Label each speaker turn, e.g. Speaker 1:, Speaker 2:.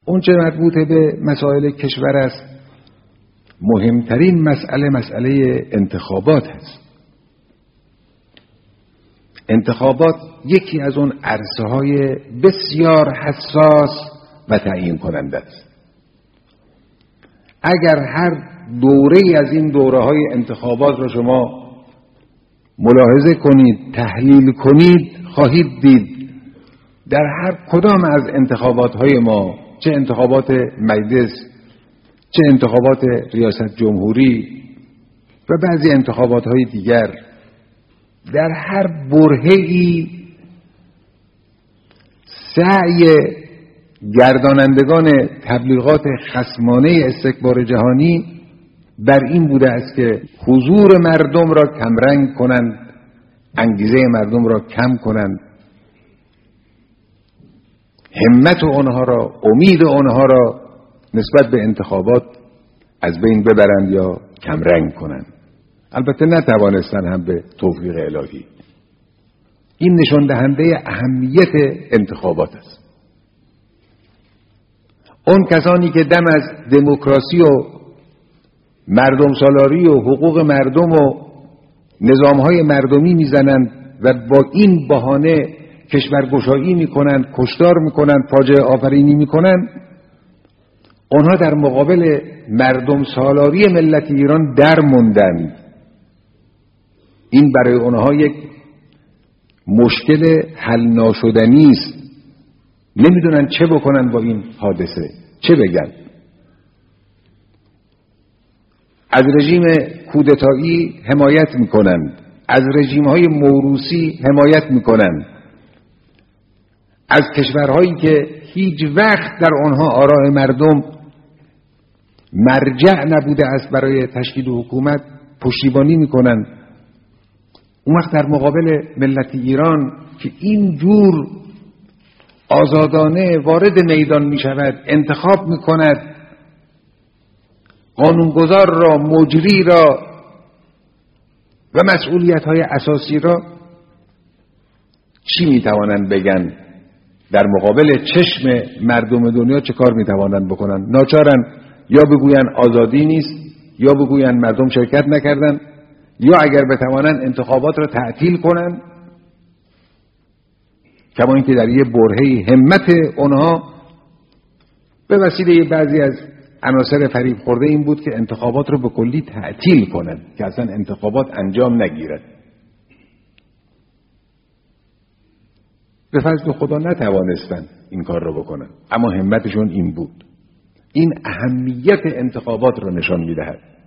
Speaker 1: اون چه مربوط به مسائل کشور است، مهمترین مسئله انتخابات است. انتخابات یکی از اون عرصه‌های بسیار حساس و تعیین کننده است. اگر هر دوره‌ای از این دوره‌های انتخابات را شما ملاحظه کنید، تحلیل کنید، خواهید دید در هر کدام از انتخابات‌های ما، چه انتخابات مجلس، چه انتخابات ریاست جمهوری و بعضی انتخابات‌های دیگر، در هر برهه‌ای سعی گردانندگان تبلیغات خصمانه استکبار جهانی بر این بوده است که حضور مردم را کمرنگ کنند، انگیزه مردم را کم کنند، همت آنها را، امید آنها را نسبت به انتخابات از بین ببرند یا کمرنگ کنند. البته نتوانستند هم به توفیق الهی. این نشان دهنده اهمیت انتخابات است. اون کسانی که دم از دموکراسی و مردم سالاری و حقوق مردم و نظامهای مردمی میزنند و با این بهانه کشورگشایی میکنند، کشتار میکنند، فاجعه آفرینی میکنند، اونها در مقابل مردم سالاری ملت ایران در موندند. این برای اونها یک مشکل حل ناشدنی است. نمیدونن چه بکنن با این حادثه، چه بگن. از رژیم کودتایی حمایت میکنند، از رژیم‌های موروثی حمایت میکنند، از کشورهایی که هیچ وقت در آنها آراء مردم مرجع نبوده است برای تشکیل حکومت پشتیبانی میکنند. اون وقت در مقابل ملت ایران که این جور آزادانه وارد میدان می شود، انتخاب می کند، قانونگذار را، مجری را و مسئولیت های اساسی را، چی می توانند بگن؟ در مقابل چشم مردم دنیا چه کار می توانند بکنند؟ ناچارن یا بگوین آزادی نیست، یا بگوین مردم شرکت نکردند، یا اگر بتوانند انتخابات را تعطیل کنند. کما اینکه در یه برهه‌ای همت اونها به وسیله بعضی از عناصر فریب خورده این بود که انتخابات رو به کلی تعطیل کنند، که اصلا انتخابات انجام نگیرد. به فضل خدا نتوانستند این کار رو بکنند، اما همتشون این بود. این اهمیت انتخابات رو نشان میدهد.